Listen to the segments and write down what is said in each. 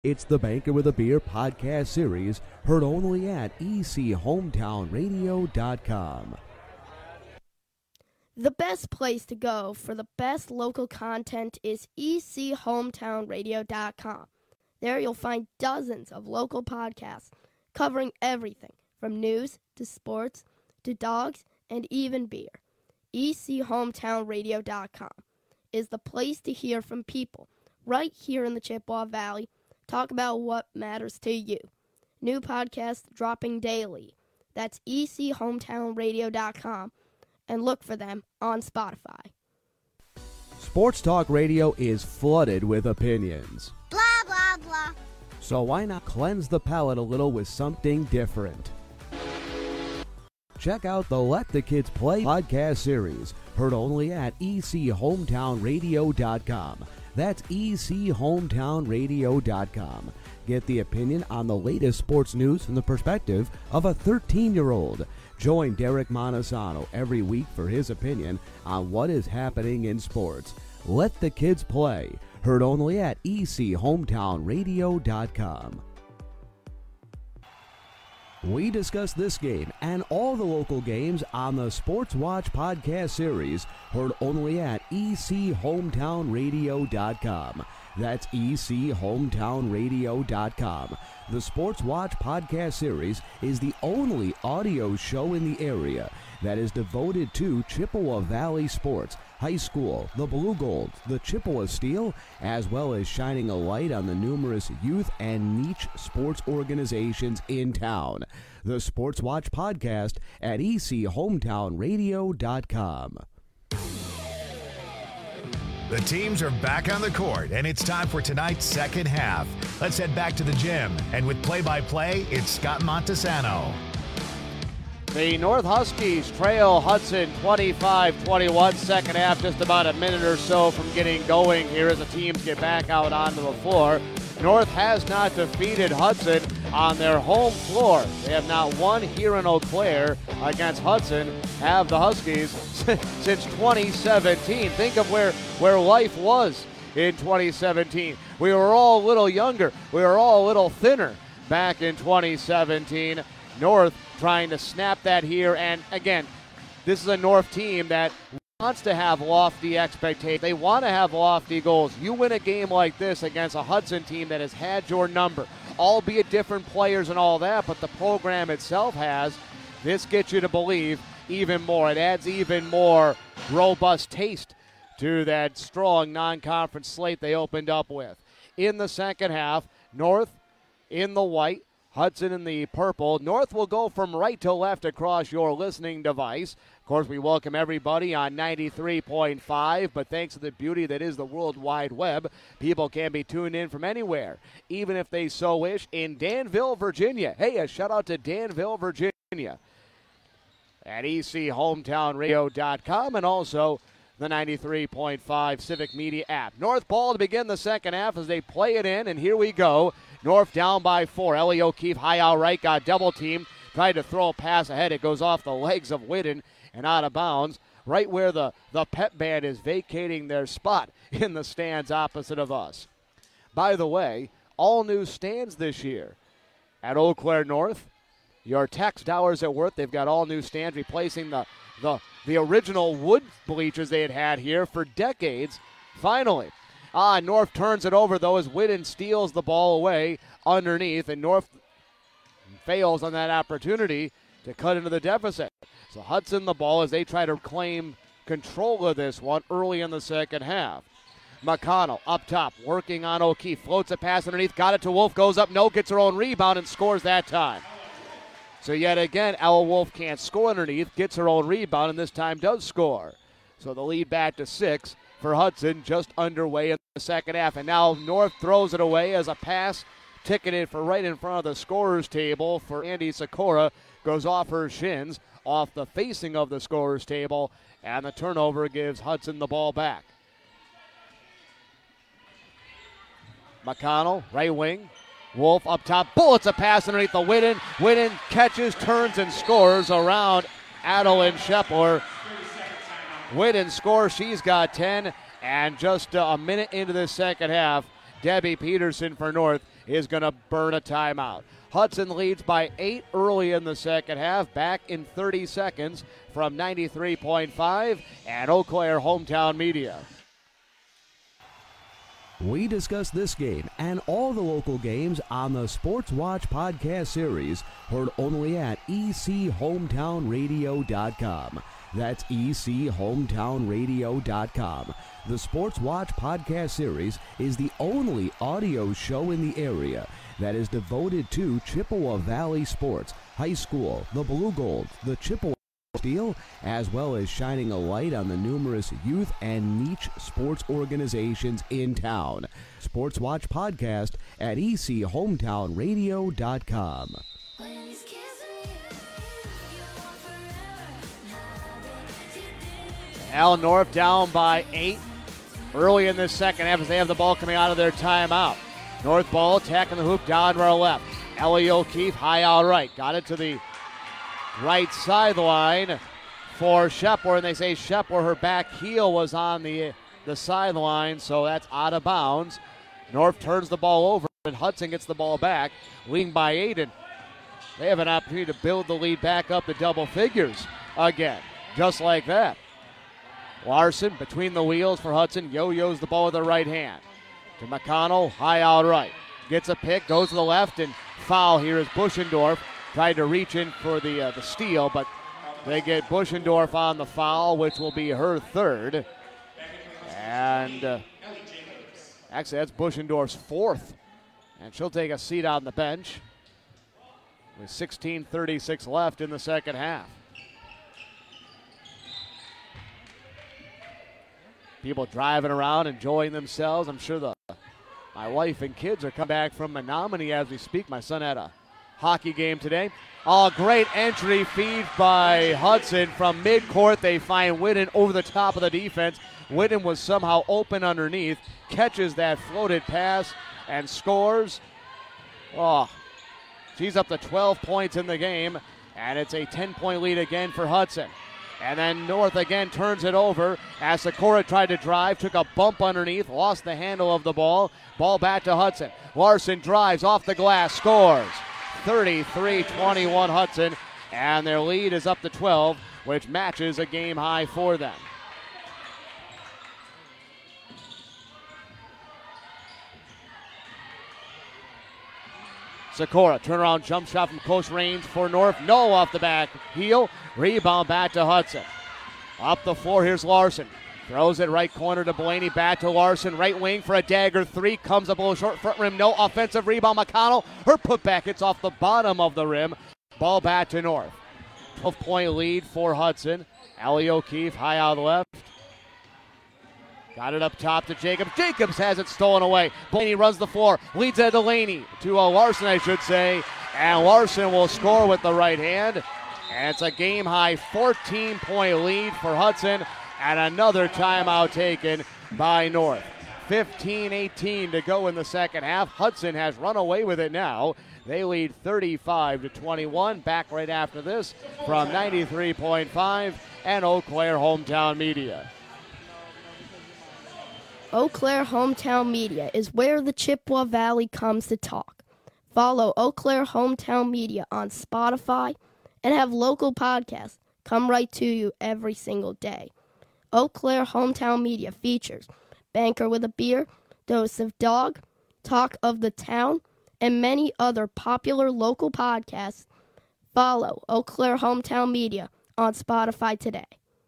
It's the Banker with a Beer podcast series, heard only at ECHometownRadio.com. The best place to go for the best local content is ECHometownRadio.com. There you'll find dozens of local podcasts covering everything from news to sports to dogs and even beer. ECHometownRadio.com is the place to hear from people right here in the Chippewa Valley. Talk about what matters to you. New podcasts dropping daily. That's ECHometownRadio.com, and look for them on Spotify. Sports Talk Radio is flooded with opinions. Blah, blah, blah. So why not cleanse the palate a little with something different? Check out the Let the Kids Play podcast series, heard only at ECHometownRadio.com. That's ECHometownRadio.com. Get the opinion on the latest sports news from the perspective of a 13-year-old. Join Derek Montesano every week for his opinion on what is happening in sports. Let the Kids Play, heard only at ECHometownRadio.com. We discuss this game and all the local games on the Sports Watch podcast series, heard only at ECHometownRadio.com. That's ECHometownRadio.com. The Sports Watch podcast series is the only audio show in the area that is devoted to Chippewa Valley sports, high school, the Blue Gold, the Chippewa Steel, as well as shining a light on the numerous youth and niche sports organizations in town. The Sports Watch podcast at ECHometownRadio.com. The teams are back on the court, and it's time for tonight's second half. Let's head back to the gym, and with play-by-play, it's Scott Montesano. The North Huskies trail Hudson 25-21. Second half, just about a minute or so from getting going here as the teams get back out onto the floor. North has not defeated Hudson on their home floor. They have not won here in Eau Claire against Hudson, have the Huskies, since 2017. Think of where life was in 2017. We were all a little younger. We were all a little thinner back in 2017. North trying to snap that here, and again, this is a North team that wants to have lofty expectations. They want to have lofty goals. You win a game like this against a Hudson team that has had your number, albeit different players and all that, but the program itself has. This gets you to believe even more. It adds even more robust taste to that strong non-conference slate they opened up with. In the second half, North in the white, Hudson in the purple. North will go from right to left across your listening device. Of course, we welcome everybody on 93.5, but thanks to the beauty that is the World Wide Web, people can be tuned in from anywhere, even if they so wish, in Danville, Virginia. Hey, a shout out to Danville, Virginia, at ECHometownRadio.com, and also the 93.5 Civic Media app. North ball to begin the second half as they play it in, and here we go. North down by 4. Ellie O'Keefe high out right, got double teamed, tried to throw a pass ahead. It goes off the legs of Whidden and out of bounds, right where the pep band is vacating their spot in the stands opposite of us. By the way, all new stands this year at Eau Claire North. Your tax dollars at worth. They've got all new stands replacing the original wood bleachers they had here for decades. Finally. North turns it over, though, as Whidden steals the ball away underneath, and North fails on that opportunity to cut into the deficit. So Hudson the ball as they try to claim control of this one early in the second half. McConnell up top, working on O'Keefe, floats a pass underneath, got it to Wolf, goes up, no, gets her own rebound and scores that time. So yet again, Ella Wolf can't score underneath, gets her own rebound, and this time does score. So the lead back to 6 for Hudson, just underway in the second half. And now North throws it away as a pass ticketed for right in front of the scorer's table for Andy Sikora. Goes off her shins, off the facing of the scorer's table, and the turnover gives Hudson the ball back. McConnell, right wing. Wolf up top, bullets a pass underneath the Whidden. Whidden catches, turns, and scores around Adeline Shepler. Whidden scores, she's got 10, and just a minute into the second half, Debbie Peterson for North is going to burn a timeout. Hudson leads by 8 early in the second half, back in 30 seconds from 93.5 and Eau Claire Hometown Media. We discuss this game and all the local games on the Sports Watch podcast series, heard only at ECHometownRadio.com. That's ECHometownRadio.com. The Sports Watch podcast series is the only audio show in the area that is devoted to Chippewa Valley sports, high school, the Blue Gold, the Chippewa Steel, as well as shining a light on the numerous youth and niche sports organizations in town. Sports Watch podcast at ECHometownRadio.com. Al North down by 8 early in this second half as they have the ball coming out of their timeout. North ball attacking the hoop down to our left. Ellie O'Keefe high out right. Got it to the right sideline for Shepler, and they say Shepler, her back heel was on the sideline, so that's out of bounds. North turns the ball over, and Hudson gets the ball back, leading by 8, and they have an opportunity to build the lead back up to double figures again, just like that. Larson between the wheels for Hudson, yo-yos the ball with the right hand. To McConnell, high out right. Gets a pick, goes to the left, and foul here is Buschendorf. Tried to reach in for the steal, but they get Buschendorf on the foul, which will be her third. And actually, that's Buschendorf's fourth. And she'll take a seat on the bench with 16:36 left in the second half. People driving around, enjoying themselves. I'm sure my wife and kids are coming back from Menominee as we speak. My son had a hockey game today. Oh, great entry feed by Hudson from midcourt. They find Whitten over the top of the defense. Whitten was somehow open underneath, catches that floated pass and scores. Oh, she's up to 12 points in the game, and it's a 10-point lead again for Hudson. And then North again turns it over as Sikora tried to drive, took a bump underneath, lost the handle of the ball. Ball back to Hudson. Larson drives off the glass, scores. 33-21 Hudson, and their lead is up to 12, which matches a game high for them. Sikora, turnaround jump shot from close range for North. No off the back heel. Rebound back to Hudson. Up the floor, here's Larson. Throws it right corner to Blaney. Back to Larson. Right wing for a dagger three. Comes up a little short front rim. No offensive rebound. McConnell. Her putback hits off the bottom of the rim. Ball back to North. 12-point lead for Hudson. Allie O'Keefe high out of the left. Got it up top to Jacobs. Jacobs has it stolen away. Blaney runs the floor. Leads it to Delaney. To Larson, I should say. And Larson will score with the right hand. And it's a game-high 14-point lead for Hudson. And another timeout taken by North. 15-18 to go in the second half. Hudson has run away with it now. They lead 35-21. Back right after this from 93.5 and Eau Claire Hometown Media. Eau Claire Hometown Media is where the Chippewa Valley comes to talk. Follow Eau Claire Hometown Media on Spotify and have local podcasts come right to you every single day. Eau Claire Hometown Media features Banker with a Beer, Dose of Dog, Talk of the Town, and many other popular local podcasts. Follow Eau Claire Hometown Media on Spotify today.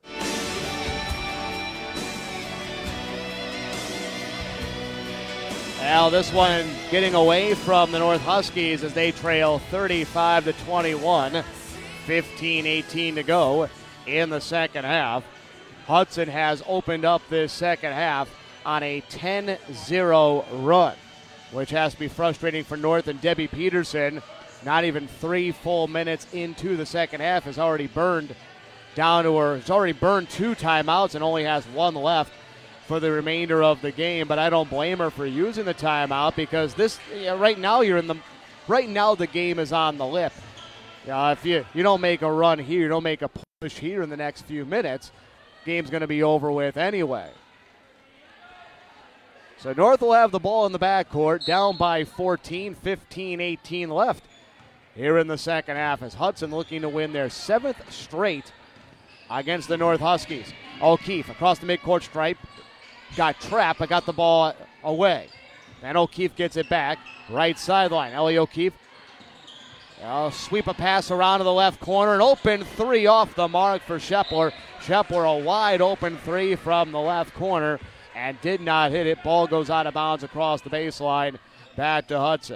Now this one getting away from the North Huskies as they trail 35-21. 15-18 to go in the second half. Hudson has opened up this second half on a 10-0 run, which has to be frustrating for North. And Debbie Peterson, not even 3 full minutes into the second half, has already burned down to her. Has already burned 2 timeouts and only has 1 left for the remainder of the game. But I don't blame her for using the timeout because this right now the game is on the lip. If you don't make a run here, you don't make a push here in the next few minutes, game's going to be over with anyway. So North will have the ball in the backcourt, down by 14, 15-18 left here in the second half as Hudson looking to win their 7th straight against the North Huskies. O'Keefe across the midcourt stripe, got trapped but got the ball away. Then O'Keefe gets it back, right sideline. Ellie O'Keefe sweep a pass around to the left corner, an open three off the mark for Shepler. Shepler a wide open three from the left corner and did not hit it. Ball goes out of bounds across the baseline, back to Hudson.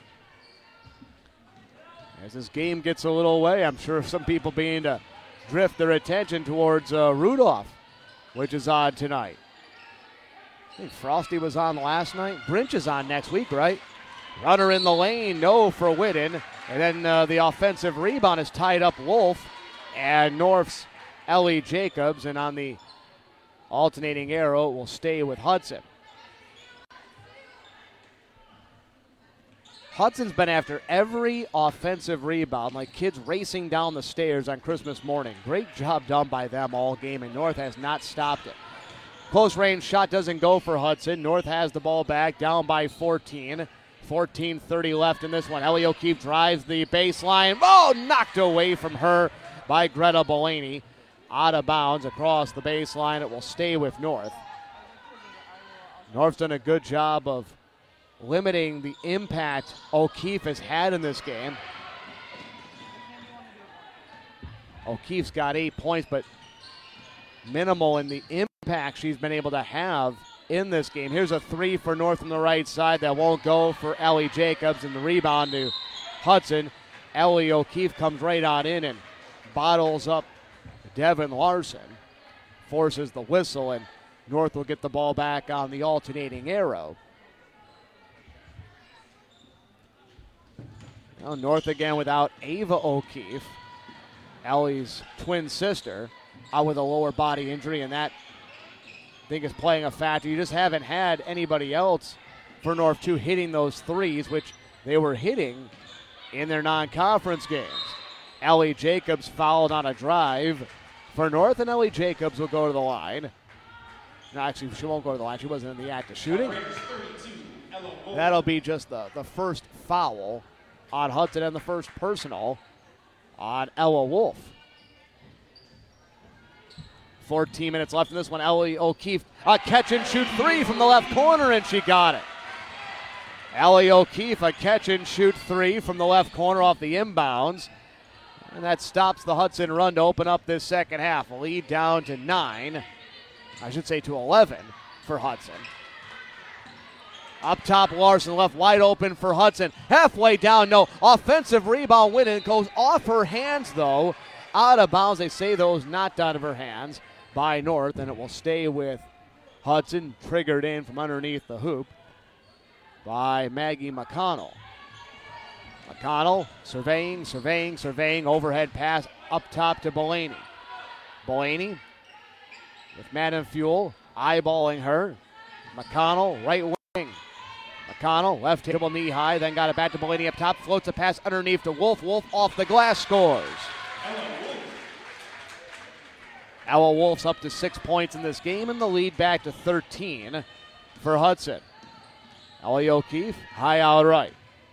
As this game gets a little away, I'm sure some people beginning to drift their attention towards Rudolph, which is on tonight. I think Frosty was on last night. Brinch is on next week, right? Runner in the lane, no for Whitten. And then the offensive rebound is tied up Wolf and North's Ellie Jacobs. And on the alternating arrow, it will stay with Hudson. Hudson's been after every offensive rebound, like kids racing down the stairs on Christmas morning. Great job done by them all game, and North has not stopped it. Close range shot doesn't go for Hudson. North has the ball back, down by 14. 14:30 left in this one. Ellie O'Keefe drives the baseline. Oh, knocked away from her by Greta Bellany. Out of bounds across the baseline. It will stay with North. North's done a good job of limiting the impact O'Keefe has had in this game. O'Keefe's got 8 points, but minimal in the impact she's been able to have in this game. Here's a three for North from the right side that won't go for Ellie Jacobs, and the rebound to Hudson. Ellie O'Keefe comes right on in and bottles up Devin Larson, forces the whistle, and North will get the ball back on the alternating arrow. Now North again without Ava O'Keefe, Ellie's twin sister, out with a lower body injury, and that I think is playing a factor. You just haven't had anybody else for North 2 hitting those threes, which they were hitting in their non-conference games. Ellie Jacobs fouled on a drive for North, and Ellie Jacobs will go to the line. No, actually, she won't go to the line. She wasn't in the act of shooting. That'll be just the first foul on Hudson and the first personal on Ella Wolf. 14 minutes left in this one. Ellie O'Keefe, a catch and shoot three from the left corner, and she got it. Ellie O'Keefe, a catch and shoot three from the left corner off the inbounds. And that stops the Hudson run to open up this second half. A lead down to 9. I should say to 11 for Hudson. Up top, Larson left wide open for Hudson. Halfway down, no. Offensive rebound win, and it goes off her hands, though. Out of bounds. They say those knocked out of her hands by North, and it will stay with Hudson, triggered in from underneath the hoop by Maggie McConnell. McConnell surveying, overhead pass up top to Bellany. Bellany with Madden Fuel eyeballing her. McConnell, right wing. McConnell, left dribble knee high, then got it back to Bellany up top, floats a pass underneath to Wolf. Wolf off the glass, scores. Ella Wolf's up to 6 points in this game, and the lead back to 13 for Hudson. Ellie O'Keefe, high out right.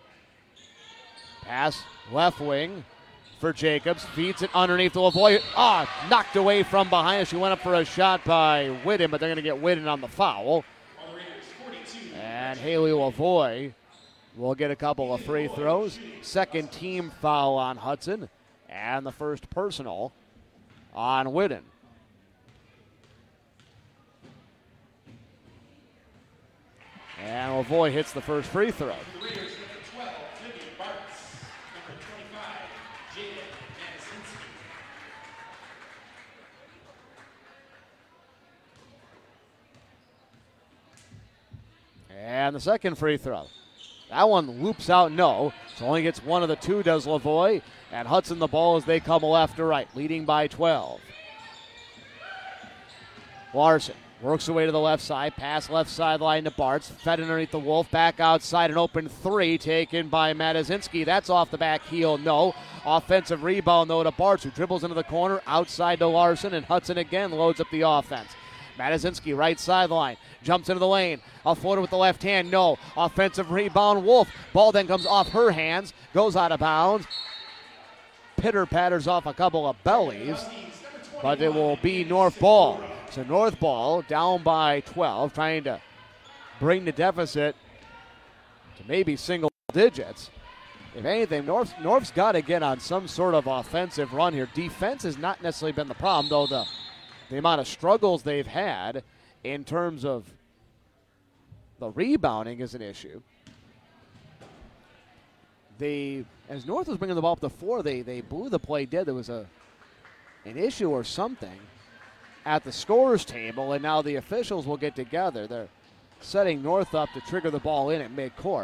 Pass left wing for Jacobs. Feeds it underneath to Lavoie. Knocked away from behind. She went up for a shot by Whitten, but they're going to get Whitten on the foul. And Haley Lavoie will get a couple of free throws. Second team foul on Hudson, and the first personal on Whitten. And Lavoie hits the first free throw. And the second free throw. That one loops out, no. So only gets one of the two, does Lavoie. And Hudson the ball as they come left to right, leading by 12. Larson works away to the left side. Pass left sideline to Bartz. Fed underneath the Wolf. Back outside, an open three taken by Matazinski. That's off the back heel, no. Offensive rebound, though, to Bartz, who dribbles into the corner. Outside to Larson, and Hudson again loads up the offense. Matazinski, right sideline, jumps into the lane. A floater with the left hand, no. Offensive rebound, Wolf. Ball then comes off her hands, goes out of bounds. Pitter-patters off a couple of bellies, but it will be North ball. So North ball down by 12, trying to bring the deficit to maybe single digits. If anything, North's got to get on some sort of offensive run here. Defense has not necessarily been the problem, though the amount of struggles they've had in terms of the rebounding is an issue. As North was bringing the ball up the floor, they blew the play dead. There was an issue or something at the scorer's table, and now the officials will get together. They're setting North up to trigger the ball in at midcourt.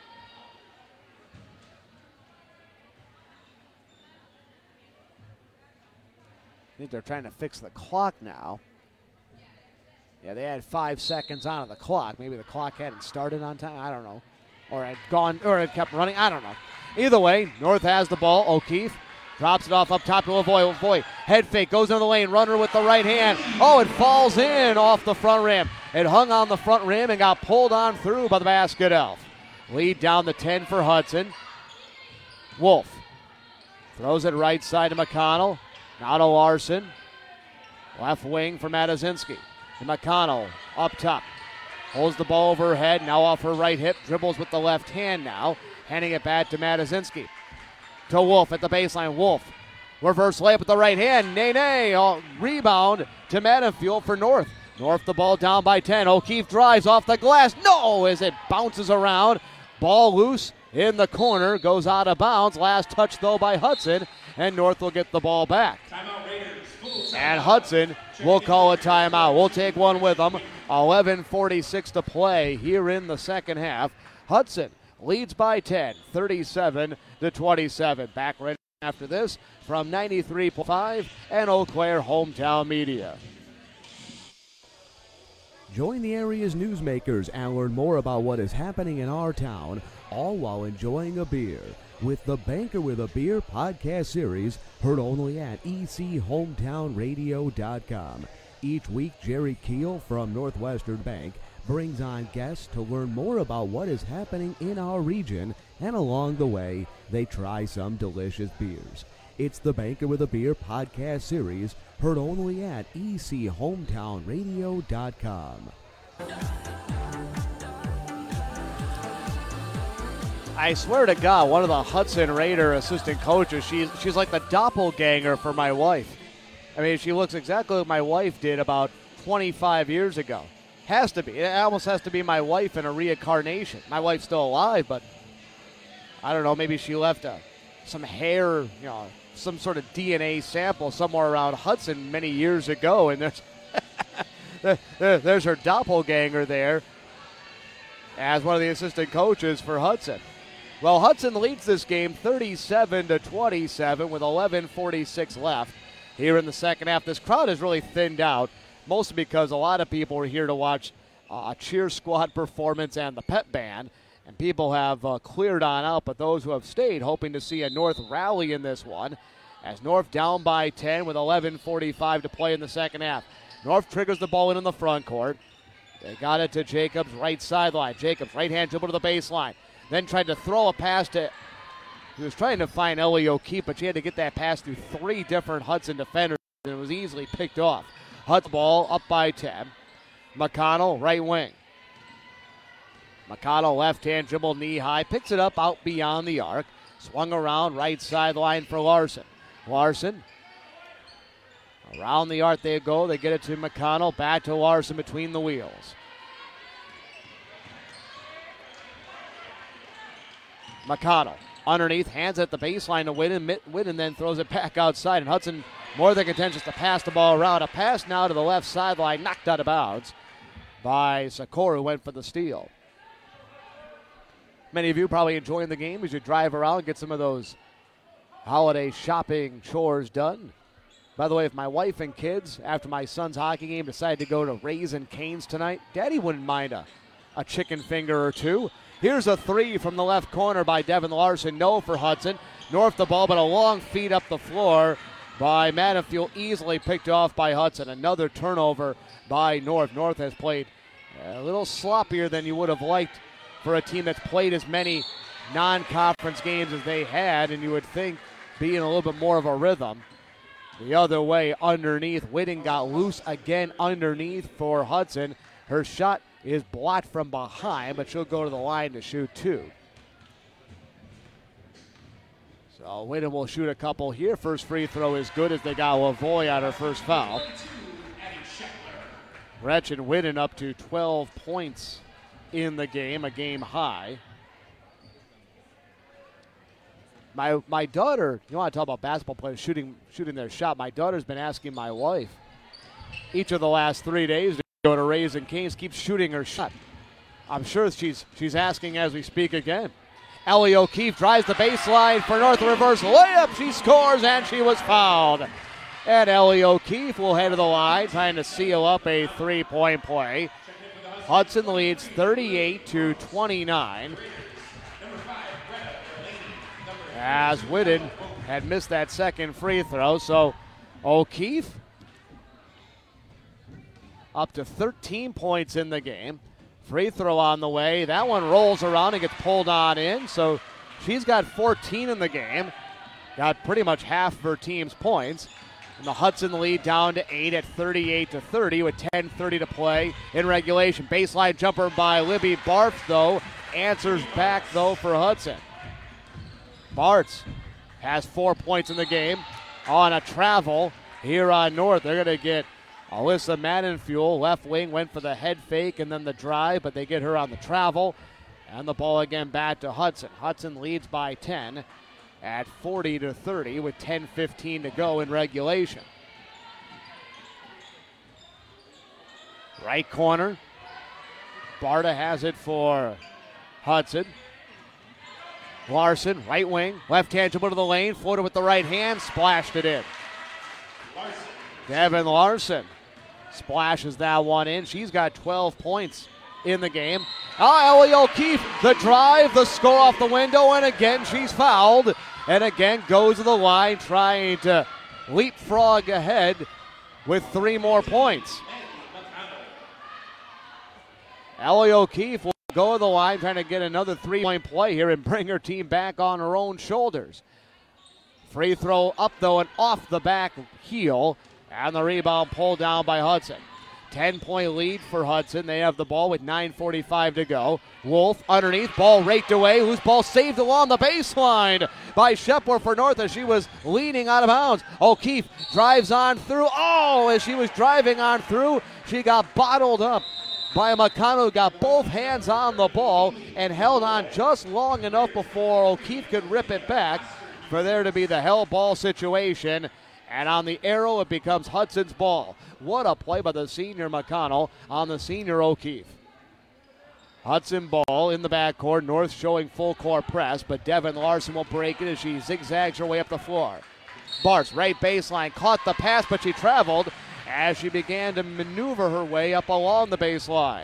I think they're trying to fix the clock now. Yeah, they had 5 seconds on the clock. Maybe the clock hadn't started on time. I don't know. Or had kept running. I don't know. Either way, North has the ball. O'Keefe drops it off up top to Lavoie. Lavoie, head fake, goes into the lane. Runner with the right hand. Oh, it falls in off the front rim. It hung on the front rim and got pulled on through by the basket elf. Lead down the 10 for Hudson. Wolf throws it right side to McConnell. Now to Larson. Left wing for Matazinski. And McConnell up top. Holds the ball over her head. Now off her right hip. Dribbles with the left hand now. Handing it back to Matazinski. To Wolf at the baseline. Wolf. Reverse layup with the right hand. Nay. Rebound to Matafield for North. North the ball down by 10. O'Keefe drives off the glass. No, as it bounces around. Ball loose in the corner. Goes out of bounds. Last touch though by Hudson. And North will get the ball back. And Hudson will call a timeout. We'll take one with them. 11:46 to play here in the second half. Hudson leads by 10, 37-27. Back right after this from 93.5 and Eau Claire Hometown Media. Join the area's newsmakers and learn more about what is happening in our town, all while enjoying a beer, with the Banker with a Beer podcast series, heard only at ECHometownRadio.com. Each week, Jerry Keel from Northwestern Bank brings on guests to learn more about what is happening in our region, and along the way, they try some delicious beers. It's the Banker with a Beer podcast series, heard only at ECHometownRadio.com. I swear to God, one of the Hudson Raider assistant coaches, she's like the doppelganger for my wife. I mean, she looks exactly like my wife did about 25 years ago. Has to be. It almost has to be my wife in a reincarnation. My wife's still alive, but I don't know, maybe she left some hair, some sort of DNA sample somewhere around Hudson many years ago, and there's her doppelganger there as one of the assistant coaches for Hudson. Well, Hudson leads this game 37-27 with 11:46 left here in the second half. This crowd has really thinned out, mostly because a lot of people are here to watch a cheer squad performance and the pep band, and people have cleared on out, but those who have stayed hoping to see a North rally in this one, as North down by 10 with 11:45 to play in the second half. North triggers the ball in the front court. They got it to Jacobs, right sideline. Jacobs, right hand dribble to the baseline. Then tried to throw a pass to, he was trying to find Ellie O'Keefe, but she had to get that pass through 3 different Hudson defenders, and it was easily picked off. Hudson ball up by 10. McConnell, right wing. McConnell, left hand dribble, knee high, picks it up out beyond the arc. Swung around, right sideline for Larson. Larson, around the arc they go. They get it to McConnell, back to Larson between the wheels. McConnell underneath, hands at the baseline to Whitten, then throws it back outside. And Hudson more than contentious to pass the ball around. A pass now to the left sideline, knocked out of bounds by Sakura, who went for the steal. Many of you probably enjoying the game as you drive around and get some of those holiday shopping chores done. By the way, if my wife and kids, after my son's hockey game, decide to go to Raising Cane's tonight, Daddy wouldn't mind a chicken finger or two. Here's a 3 from the left corner by Devin Larson. No for Hudson. North the ball, but a long feed up the floor by Manafield, easily picked off by Hudson. Another turnover by North. North has played a little sloppier than you would have liked for a team that's played as many non-conference games as they had, and you would think being a little bit more of a rhythm. The other way underneath. Whitting got loose again underneath for Hudson. Her shot is blocked from behind, but she'll go to the line to shoot two. So Whitting will shoot a couple here. First free throw is good as they got Lavoie on her first foul. Gretchen Whitting up to 12 points in the game, a game high. My daughter, you want to talk about basketball players shooting their shot. My daughter's been asking my wife each of the last 3 days to go to Raising Cane's, keeps shooting her shot. I'm sure she's asking as we speak again. Ellie O'Keefe drives the baseline for North, reverse layup. She scores, and she was fouled. And Ellie O'Keefe will head to the line, trying to seal up a three-point play. Hudson leads 38-29. As Whitting had missed that second free throw, so O'Keefe up to 13 points in the game. Free throw on the way. That one rolls around and gets pulled on in, so she's got 14 in the game. Got pretty much half of her team's points. And the Hudson lead down to 8 at 38-30 with 10:30 to play in regulation. Baseline jumper by Libby Barth, though. Answers back, though, for Hudson. Bartz has 4 points in the game on a travel here on North. They're going to get Alyssa Mannenfuel, left wing, went for the head fake and then the drive, but they get her on the travel. And the ball again back to Hudson. Hudson leads by 10 at 40-30 with 10:15 to go in regulation. Right corner. Barta has it for Hudson. Larson, right wing, left hand dribble to the lane, floated with the right hand, splashed it in. Devin Larson splashes that one in. She's got 12 points in the game. Ellie O'Keefe, the drive, the score off the window, and again she's fouled. And again goes to the line, trying to leapfrog ahead with 3 more points. Ellie O'Keefe will go to the line, trying to get another 3-point play here and bring her team back on her own shoulders. Free throw up, though, and off the back heel. And the rebound pulled down by Hudson. 10-point lead for Hudson. They have the ball with 9:45 to go. Wolf underneath, ball raked away. Loose ball saved along the baseline by Shepler for North as she was leaning out of bounds. O'Keefe drives on through. Oh, as she was driving on through, she got bottled up by McConnell, who got both hands on the ball and held on just long enough before O'Keefe could rip it back for there to be the hell ball situation. And on the arrow, it becomes Hudson's ball. What a play by the senior McConnell on the senior O'Keefe. Hudson ball in the backcourt. North showing full court press, but Devin Larson will break it as she zigzags her way up the floor. Bartz, right baseline, caught the pass, but she traveled as she began to maneuver her way up along the baseline.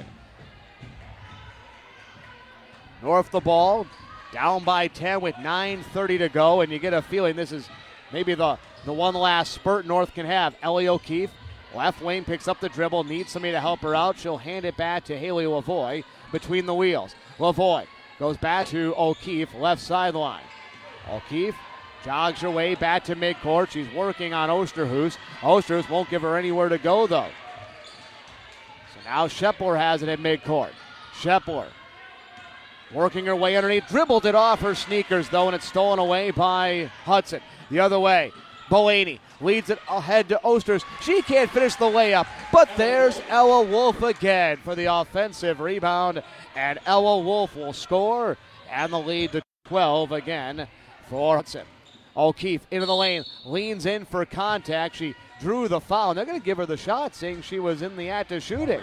North the ball, down by 10 with 9:30 to go, and you get a feeling this is maybe the one last spurt North can have. Ellie O'Keefe, left wing, picks up the dribble, needs somebody to help her out. She'll hand it back to Haley Lavoie between the wheels. Lavoie goes back to O'Keefe, left sideline. O'Keefe jogs her way back to midcourt. She's working on Osterhuus. Osterhuus won't give her anywhere to go, though. So now Shepler has it at midcourt. Shepler working her way underneath, dribbled it off her sneakers, though, and it's stolen away by Hudson. The other way, Bellini leads it ahead to Osters. She can't finish the layup, but there's Ella Wolf again for the offensive rebound, and Ella Wolf will score, and the lead to 12 again for Hudson. O'Keefe into the lane, leans in for contact. She drew the foul, and they're going to give her the shot, saying she was in the act of shooting.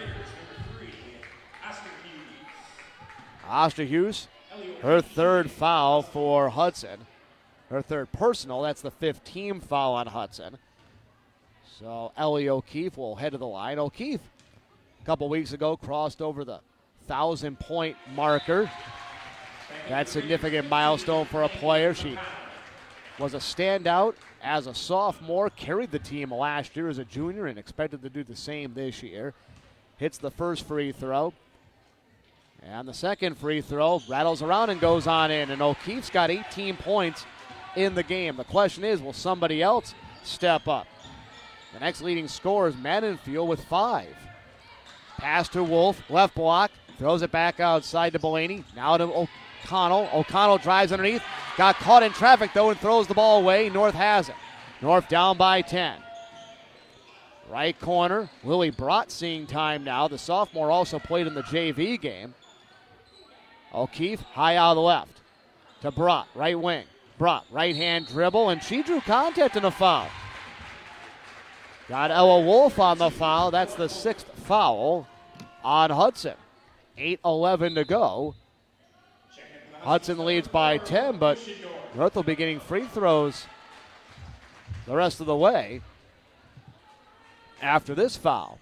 Osterhuus, her third foul for Hudson. Her third personal, that's the 5th team foul on Hudson. So Ellie O'Keefe will head to the line. O'Keefe, a couple weeks ago, crossed over the 1,000-point marker. That significant milestone for a player. She was a standout as a sophomore, carried the team last year as a junior and expected to do the same this year. Hits the first free throw. And the second free throw rattles around and goes on in. And O'Keefe's got 18 points in the game. The question is, will somebody else step up? The next leading scorer is Mendenfield with 5. Pass to Wolf, left block, throws it back outside to Belaney. Now to O'Connell. O'Connell drives underneath. Got caught in traffic, though, and throws the ball away. North has it. North down by 10. Right corner, Lily Brott seeing time now. The sophomore also played in the JV game. O'Keefe high out of the left to Brott, right wing. Brott, right hand dribble, and she drew contact in a foul. Got Ella Wolf on the foul. That's the 6th foul on Hudson. 8:11 to go. Hudson leads by 10, but North will be getting free throws the rest of the way after this foul.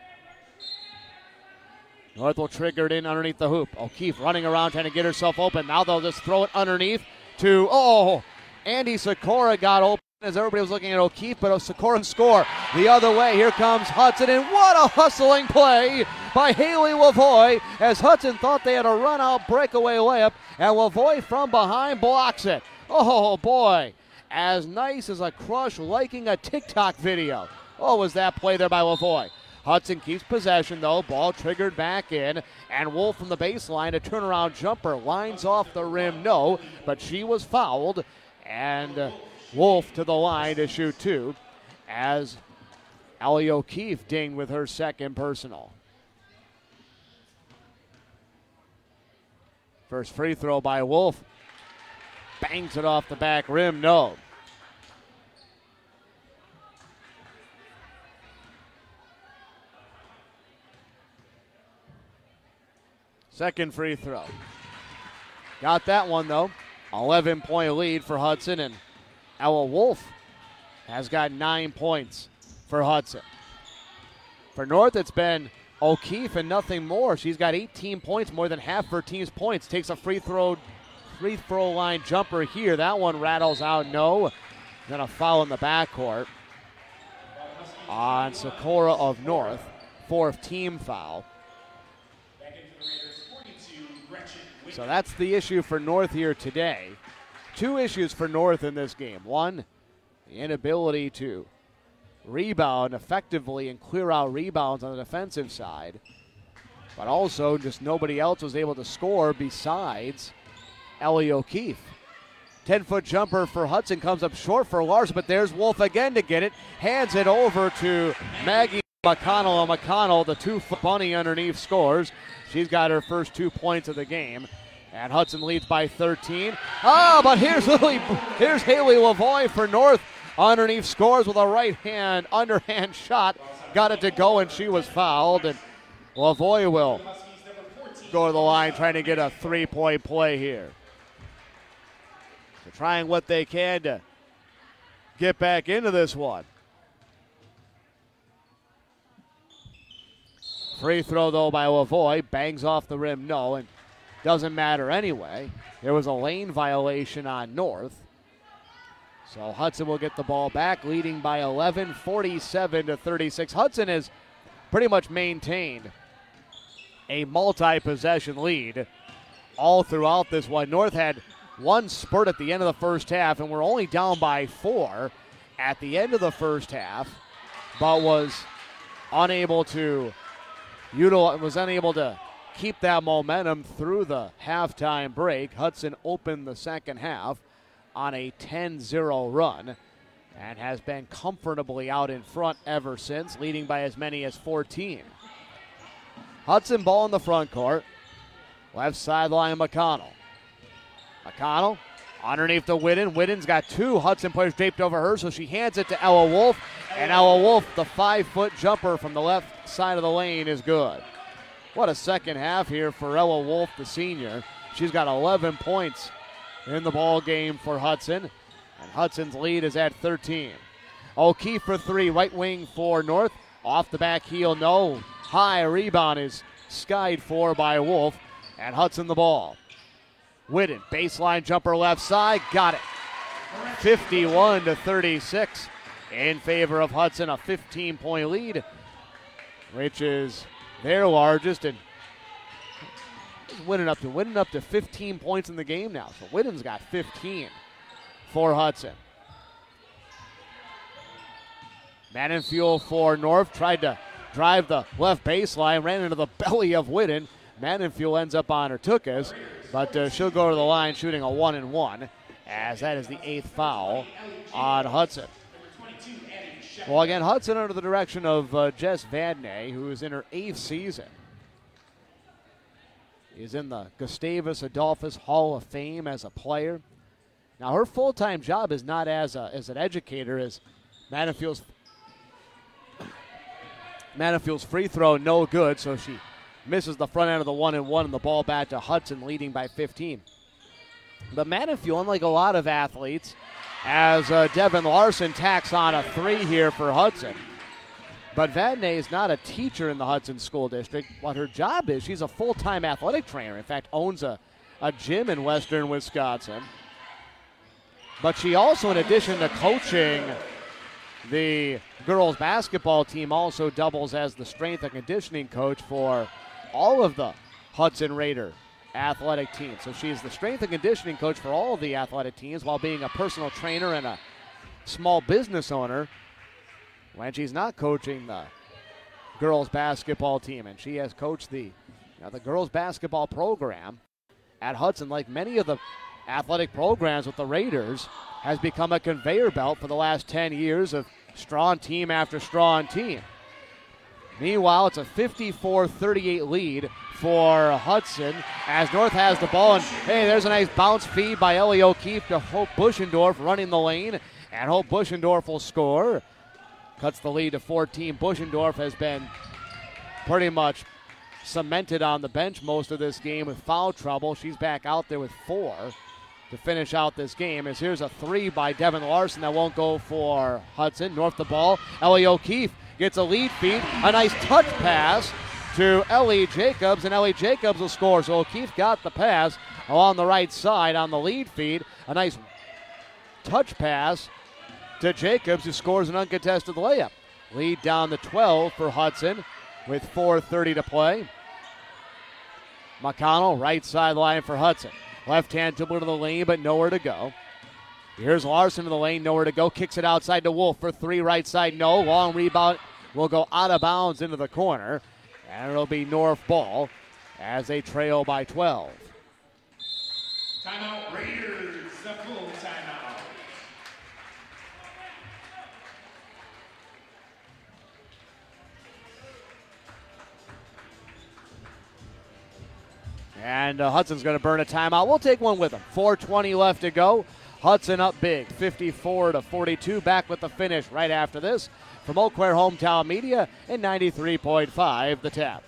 North will trigger it in underneath the hoop. O'Keefe running around trying to get herself open. Now they'll just throw it underneath to, Andy Sikora got open as everybody was looking at O'Keefe, but Sikora can score the other way. Here comes Hudson, and what a hustling play by Haley Lavoie as Hudson thought they had a run-out breakaway layup, and Lavoie from behind blocks it. Oh, boy. As nice as a crush liking a TikTok video. Oh, was that play there by Lavoie. Hudson keeps possession, though. Ball triggered back in. And Wolf from the baseline, a turnaround jumper. Lines off the rim, no. But she was fouled. And Wolf to the line to shoot 2. As Allie O'Keefe dinged with her second personal. First free throw by Wolf. Bangs it off the back rim, no. Second free throw. Got that one, though. 11-point lead for Hudson, and Ella Wolf has got 9 points for Hudson. For North, it's been O'Keefe and nothing more. She's got 18 points, more than half her team's points. Takes a free throw line jumper here. That one rattles out, no. Then a foul in the backcourt on Sikora of North. 4th team foul. So that's the issue for North here today. 2 issues for North in this game. 1, the inability to rebound effectively and clear out rebounds on the defensive side. But also just nobody else was able to score besides Ellie O'Keefe. 10-foot jumper for Hudson comes up short for Larson, but there's Wolf again to get it. Hands it over to Maggie McConnell. And McConnell, the 2-foot bunny underneath, scores. She's got her first 2 points of the game. And Hudson leads by 13. But here's Haley Lavoie for North. Underneath scores with a right-hand, underhand shot. Got it to go, and she was fouled. And Lavoie will go to the line trying to get a 3-point play here. So trying what they can to get back into this one. Free throw, though, by Lavoie. Bangs off the rim, no, and doesn't matter anyway. There was a lane violation on North. So Hudson will get the ball back, leading by 11, 47-36. Hudson has pretty much maintained a multi-possession lead all throughout this one. North had one spurt at the end of the first half, and we're only down by 4 at the end of the first half, but was unable to keep that momentum through the halftime break. Hudson opened the second half on a 10-0 run and has been comfortably out in front ever since, leading by as many as 14. Hudson ball in the front court. Left sideline, McConnell. McConnell underneath to Whitten. Whitten's got 2 Hudson players draped over her, so she hands it to Ella Wolf. And Ella Wolf, the 5-foot jumper from the left side of the lane, is good. What a second half here for Ella Wolf, the senior. She's got 11 points in the ball game for Hudson, and Hudson's lead is at 13. O'Keefe for 3, right wing for North. Off the back heel, no. High rebound is skied for by Wolf, and Hudson the ball. Whitten, baseline jumper left side, got it. 51-36 in favor of Hudson, a 15-point lead, which is their largest, and winning up to 15 points in the game now. So Whitten's got 15 for Hudson. Mannenfuel for North tried to drive the left baseline, ran into the belly of Whitten. Mannenfuel ends up on her Tukas, but she'll go to the line shooting a 1-and-1, as that is the 8th foul on Hudson. Well, again, Hudson under the direction of Jess Vadnais, who is in her 8th season, is in the Gustavus Adolphus Hall of Fame as a player. Now, her full-time job is not as an educator, as Mannenfuel's free throw no good, so she misses the front end of the 1-and-1, and the ball back to Hudson, leading by 15. But Mannenfuel, unlike a lot of athletes, as Devin Larson tacks on a 3 here for Hudson. But Vadnais is not a teacher in the Hudson School District. What her job is, she's a full-time athletic trainer. In fact, owns a gym in western Wisconsin. But she also, in addition to coaching the girls basketball team, also doubles as the strength and conditioning coach for all of the Hudson Raider athletic teams. So she's the strength and conditioning coach for all of the athletic teams, while being a personal trainer and a small business owner when she's not coaching the girls basketball team. And she has coached the girls basketball program at Hudson, like many of the athletic programs with the Raiders, has become a conveyor belt for the last 10 years of strong team after strong team. Meanwhile, it's a 54-38 lead for Hudson as North has the ball. And, hey, there's a nice bounce feed by Ellie O'Keefe to Hope Buschendorf running the lane. And Hope Buschendorf will score. Cuts the lead to 14. Buschendorf has been pretty much cemented on the bench most of this game with foul trouble. She's back out there with 4 to finish out this game. As here's a 3 by Devin Larson that won't go for Hudson. North the ball. Ellie O'Keefe gets a lead feed. A nice touch pass to Ellie Jacobs, and Ellie Jacobs will score. So O'Keefe got the pass along the right side on the lead feed. A nice touch pass to Jacobs, who scores an uncontested layup. Lead down to 12 for Hudson with 4:30 to play. McConnell, right sideline for Hudson. Left-hand dribble to the lane, but nowhere to go. Here's Larson to the lane, nowhere to go. Kicks it outside to Wolf for 3, right side, no. Long rebound will go out of bounds into the corner. And it'll be North ball as they trail by 12. Timeout Raiders, the full timeout. And Hudson's going to burn a timeout. We'll take one with them. 4:20 left to go. Hudson up big, 54-42. Back with the finish right after this from Eau Claire Hometown Media and 93.5 The Tap.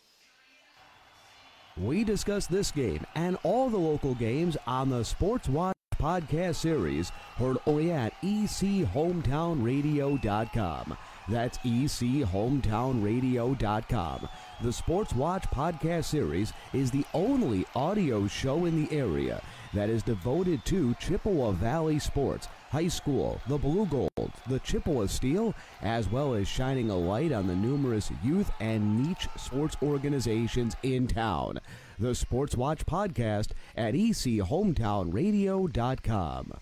We discuss this game and all the local games on the Sports Watch podcast series, heard only at ECHometownRadio.com. That's ECHometownRadio.com. The Sports Watch podcast series is the only audio show in the area that is devoted to Chippewa Valley sports, high school, the Blue Gold, the Chippewa Steel, as well as shining a light on the numerous youth and niche sports organizations in town. The Sports Watch podcast at ECHometownRadio.com.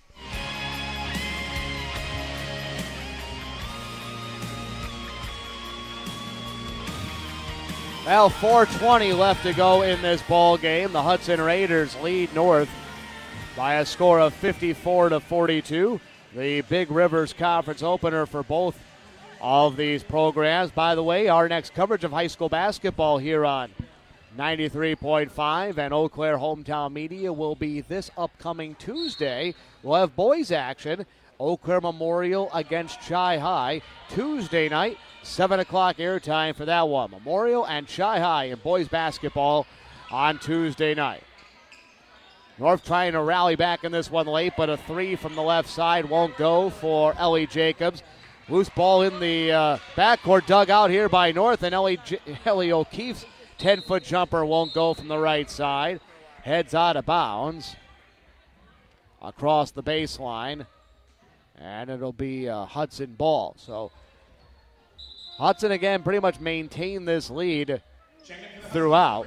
Well, 4:20 left to go in this ball game. The Hudson Raiders lead North by a score of 54-42. The Big Rivers Conference opener for both of these programs. By the way, our next coverage of high school basketball here on 93.5 and Eau Claire Hometown Media will be this upcoming Tuesday. We'll have boys action. Eau Claire Memorial against Chi High. Tuesday night, 7 o'clock airtime for that one. Memorial and Chi High in boys basketball on Tuesday night. North trying to rally back in this one late, but a 3 from the left side won't go for Ellie Jacobs. Loose ball in the backcourt, dug out here by North, and Ellie O'Keefe's 10-foot jumper won't go from the right side. Heads out of bounds. across the baseline, and it'll be a Hudson ball. So Hudson, again, pretty much maintained this lead throughout.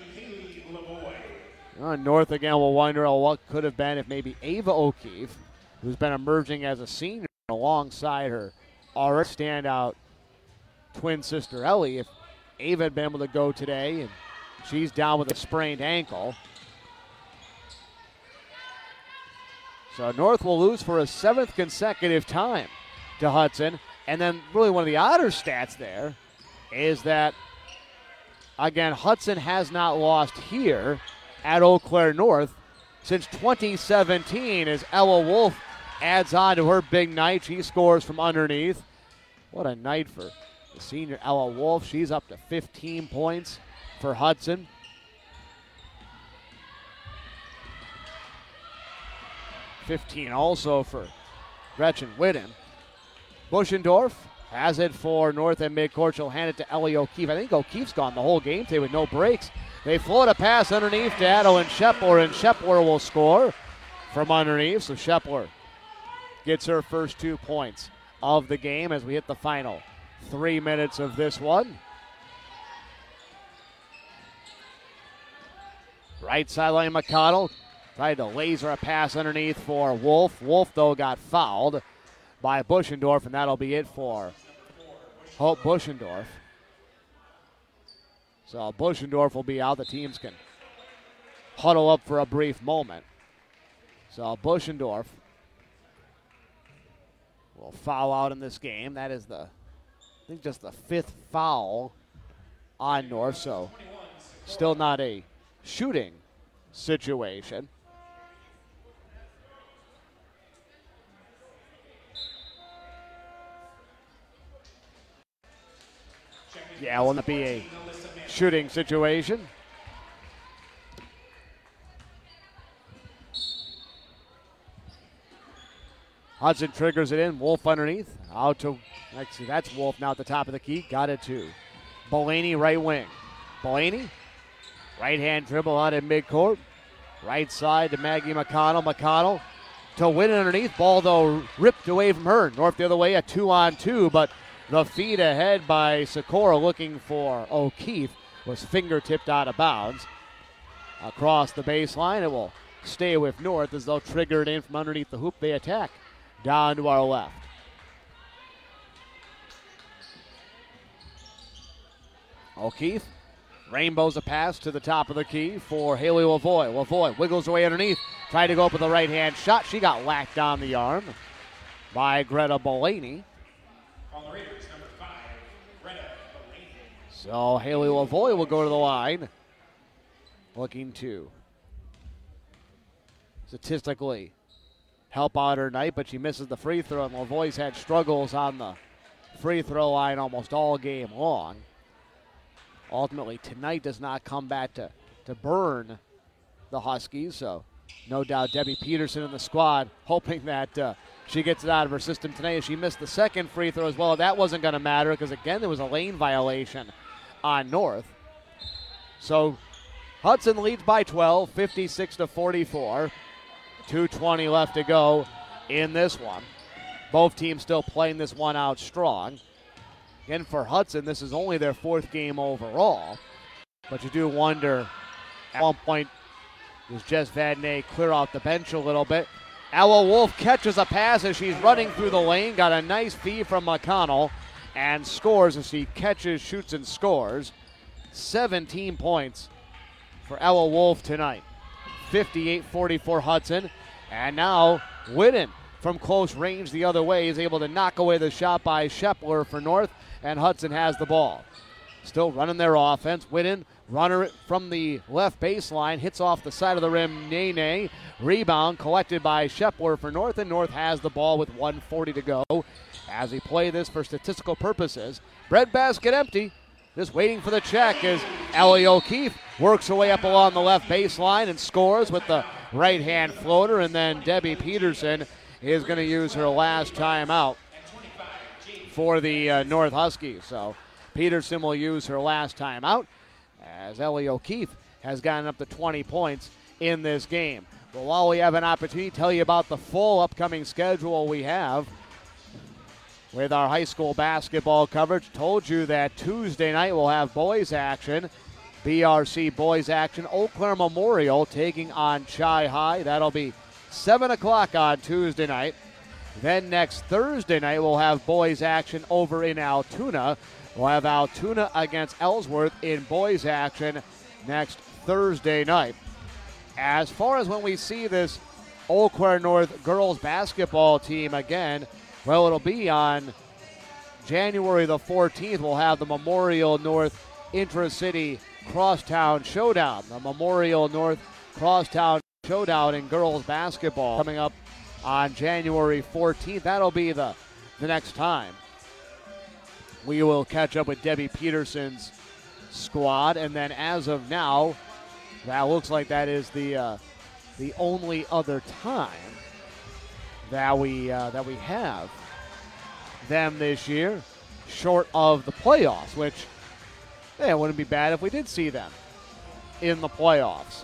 North, again, will wonder what could have been if maybe Ava O'Keefe, who's been emerging as a senior alongside her already standout twin sister Ellie, if Ava had been able to go today, and she's down with a sprained ankle. So North will lose for a 7th consecutive time to Hudson. And then really one of the odder stats there is that, again, Hudson has not lost here at Eau Claire North since 2017 as Ella Wolf adds on to her big night. She scores from underneath. What a night for the senior Ella Wolf. She's up to 15 points for Hudson. .15 also for Gretchen Whitten. Buschendorf has it for North and midcourt. She'll hand it to Ellie O'Keefe. I think O'Keefe's gone the whole game today with no breaks. They float a pass underneath to Adeline Shepler, and Shepler will score from underneath. So Shepler gets her first 2 points of the game as we hit the final 3 minutes of this one. Right sideline, McConnell tried to laser a pass underneath for Wolf. Wolf, though, got fouled by Buschendorf, and that'll be it for Hope Buschendorf. So Buschendorf will be out. The teams can huddle up for a brief moment. So Buschendorf will foul out in this game. That is just the 5th foul on North, so still not a shooting situation. Yeah, will not be a shooting situation. Hudson triggers it in. Wolf underneath. Out to, actually, that's Wolf now at the top of the key. Got it to Belaney, right wing. Belaney, right hand dribble out in midcourt. Right side to Maggie McConnell. McConnell to Whitten underneath. Ball, though, ripped away from her. North the other way, a 2-on-2, but the feed ahead by Sikora looking for O'Keefe was fingertipped out of bounds. Across the baseline, it will stay with North as they'll trigger it in from underneath the hoop. They attack down to our left. O'Keefe rainbows a pass to the top of the key for Haley Lavoie. Lavoie wiggles away underneath, tried to go up with a right-hand shot. She got whacked on the arm by Greta Belaney. On the Raiders, number 5, Greta Belaney. So Haley Lavoie will go to the line, looking to statistically help out her night, but she misses the free throw, and Lavoie's had struggles on the free throw line almost all game long. Ultimately, tonight does not come back to burn the Huskies, so no doubt Debbie Peterson and the squad hoping that she gets it out of her system tonight as she missed the second free throw as well. That wasn't going to matter because, again, there was a lane violation on North. So Hudson leads by 12, 56-44. 2:20 left to go in this one. Both teams still playing this one out strong. Again, for Hudson, this is only their 4th game overall. But you do wonder, at one point, does Jess Vadnais clear off the bench a little bit? Ella Wolf catches a pass as she's running through the lane. Got a nice feed from McConnell and scores as she catches, shoots, and scores. 17 points for Ella Wolf tonight. 58-44 Hudson. And now Whitten from close range the other way is able to knock away the shot by Shepler for North, and Hudson has the ball. Still running their offense. Whitten, runner from the left baseline, hits off the side of the rim. Nene, rebound collected by Shepler for North, and North has the ball with 1:40 to go as we play this for statistical purposes. Breadbasket empty. Just waiting for the check as Ellie O'Keefe works her way up along the left baseline and scores with the right-hand floater. And then Debbie Peterson is going to use her last timeout for the North Huskies. So Peterson will use her last timeout as Ellie O'Keefe has gotten up to 20 points in this game. But while we have an opportunity to tell you about the full upcoming schedule we have with our high school basketball coverage, told you that Tuesday night we'll have boys action. BRC boys action, Eau Claire Memorial taking on Chi High. That'll be 7 o'clock on Tuesday night. Then next Thursday night, we'll have boys action over in Altoona. We'll have Altoona against Ellsworth in boys action next Thursday night. As far as when we see this Eau Claire North girls basketball team again, well, it'll be on January the 14th. We'll have the Memorial North Intra-City Crosstown Showdown. The Memorial North Crosstown Showdown in girls basketball coming up on January 14th. That'll be the next time we will catch up with Debbie Peterson's squad. And then as of now, that looks like that is the only other time that we have them this year, short of the playoffs, which it wouldn't be bad if we did see them in the playoffs.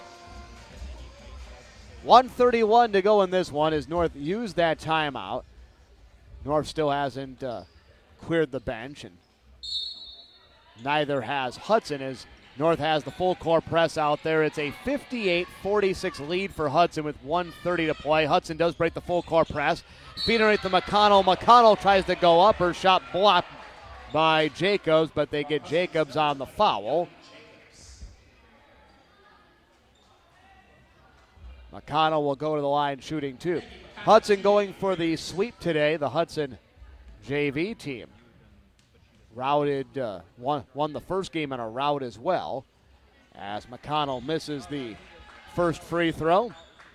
1:31 to go in this one as North used that timeout. North still hasn't cleared the bench, and neither has Hudson, as North has the full court press out there. It's a 58-46 lead for Hudson with 1:30 to play. Hudson does break the full court press. Feeding right to McConnell. McConnell tries to go up. Her shot blocked by Jacobs, but they get Jacobs on the foul. McConnell will go to the line shooting two. Hudson going for the sweep today, the Hudson JV team. Routed, won the first game in a rout as well, as McConnell misses the first free throw.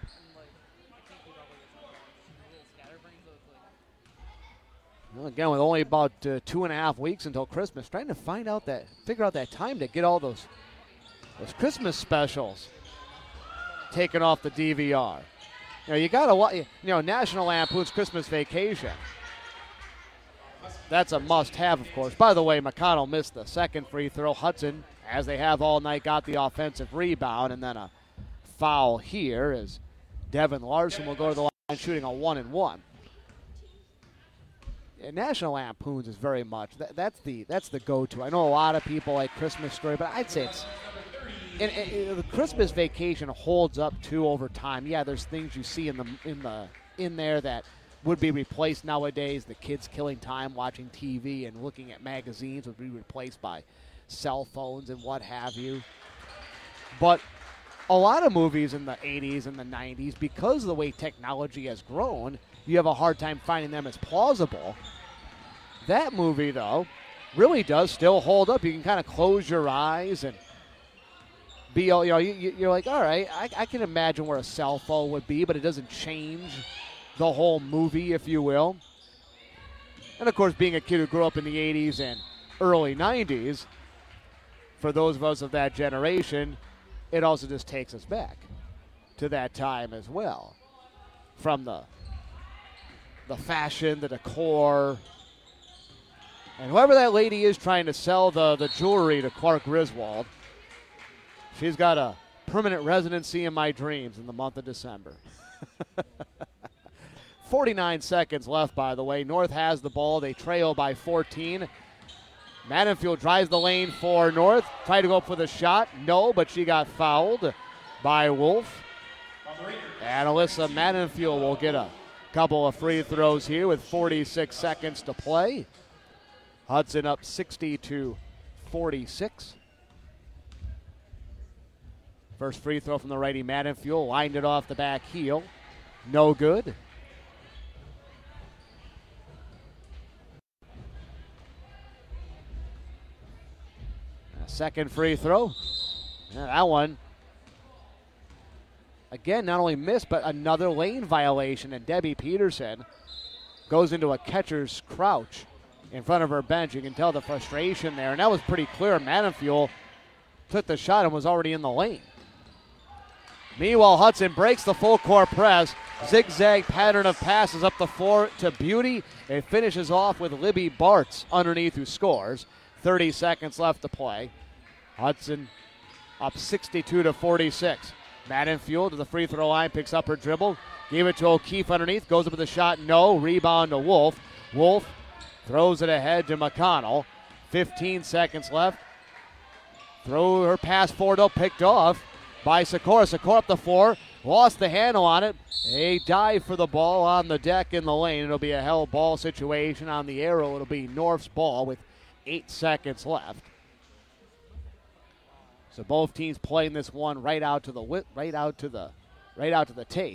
Well, again, with only about 2.5 weeks until Christmas, trying to figure out that time to get all those Christmas specials taken off the DVR. You gotta watch. National Lampoon's Christmas Vacation. That's a must-have, of course. By the way, McConnell missed the second free throw. Hudson, as they have all night, got the offensive rebound, and then a foul here as Devin Larson will go to the line shooting a 1-and-1. National Lampoon's is very much that's the go-to. I know a lot of people like Christmas Story, but I'd say it's the Christmas Vacation holds up too over time. Yeah, there's things you see in there that would be replaced nowadays. The kids killing time watching TV and looking at magazines would be replaced by cell phones and what have you. But a lot of movies in the 80s and the 90s, because of the way technology has grown, you have a hard time finding them as plausible. That movie, though, really does still hold up. You can kind of close your eyes and be, you're like, all right, I can imagine where a cell phone would be, but it doesn't change the whole movie, if you will. And, of course, being a kid who grew up in the 80s and early 90s, for those of us of that generation, it also just takes us back to that time as well. From the fashion, the decor, and whoever that lady is trying to sell the jewelry to Clark Griswold, she's got a permanent residency in my dreams in the month of December. 49 seconds left, by the way. North has the ball. They trail by 14. Maddenfield drives the lane for North. Tried to go for the shot. No, but she got fouled by Wolf. And Alyssa Maddenfield will get a couple of free throws here with 46 seconds to play. Hudson up 60-46. First free throw from the righty Maddenfield. Lined it off the back heel. No good. Second free throw. And that one, again, not only missed, but another lane violation. And Debbie Peterson goes into a catcher's crouch in front of her bench. You can tell the frustration there. And that was pretty clear. Maddenfield took the shot and was already in the lane. Meanwhile, Hudson breaks the full court press. Zigzag pattern of passes up the floor to Beauty. It finishes off with Libby Bartz underneath, who scores. 30 seconds left to play. Hudson up 62-46. Maddenfield to the free throw line, picks up her dribble. Gave it to O'Keefe underneath, goes up with a shot, no. Rebound to Wolf. Wolf throws it ahead to McConnell. 15 seconds left. Throw her pass forward, though, picked off by Sikora. Sikora up the floor, lost the handle on it. A dive for the ball on the deck in the lane. It'll be a held ball situation on the arrow. It'll be North's ball with 8 seconds left. So both teams playing this one right out to the tape.